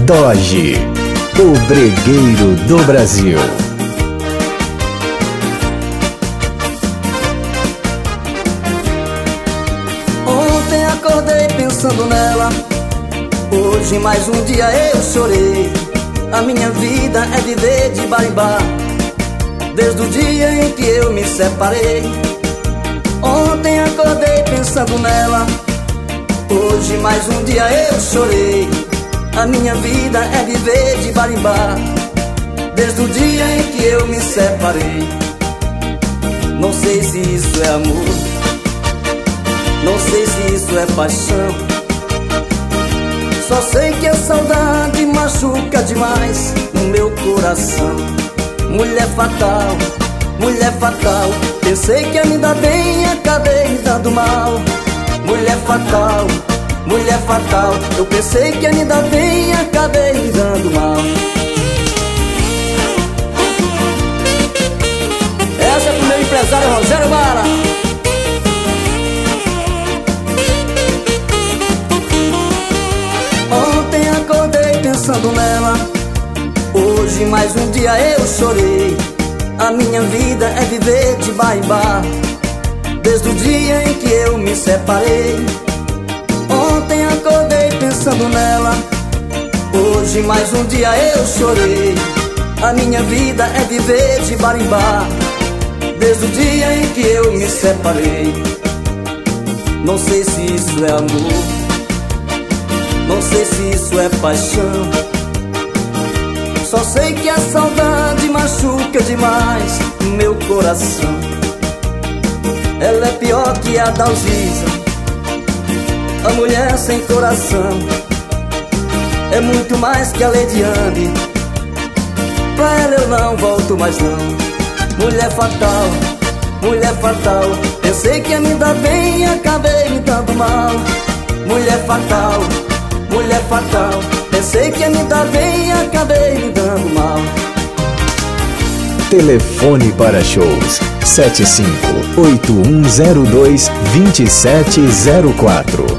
Dodge, o bregueiro do Brasil. Ontem acordei pensando nela, hoje mais um dia eu chorei. A minha vida é viver de bar em bar, desde o dia em que eu me separei. Ontem acordei pensando nela, hoje mais um dia eu chorei. A minha vida é viver de bar em bar, desde o dia em que eu me separei. Não sei se isso é amor, não sei se isso é paixão. Só sei que a saudade machuca demais no meu coração. Mulher fatal, mulher fatal, pensei que ia me dar bem, acabei me dando mal. Mulher fatal, mulher fatal, eu pensei que ia me dar bem, acabei me dando mal. Essa é pro meu empresário Rogério Mara. Ontem acordei pensando nela, hoje mais um dia eu chorei. A minha vida é viver de bar em bar, desde o dia em que eu me separei. Ontem acordei pensando nela, hoje mais um dia eu chorei. A minha vida é viver de bar em bar, desde o dia em que eu me separei. Não sei se isso é amor, não sei se isso é paixão. Só sei que a saudade machuca demais no meu coração. Ela é pior que a Dalgisa, a mulher sem coração. É muito mais que a Lediane, pra ela eu não volto mais não. Mulher fatal, mulher fatal, pensei que ia me dar bem, acabei me dando mal. Mulher fatal, mulher fatal, pensei que ia me dar bem, acabei me dando mal. Telefone para shows 75-8102-2704.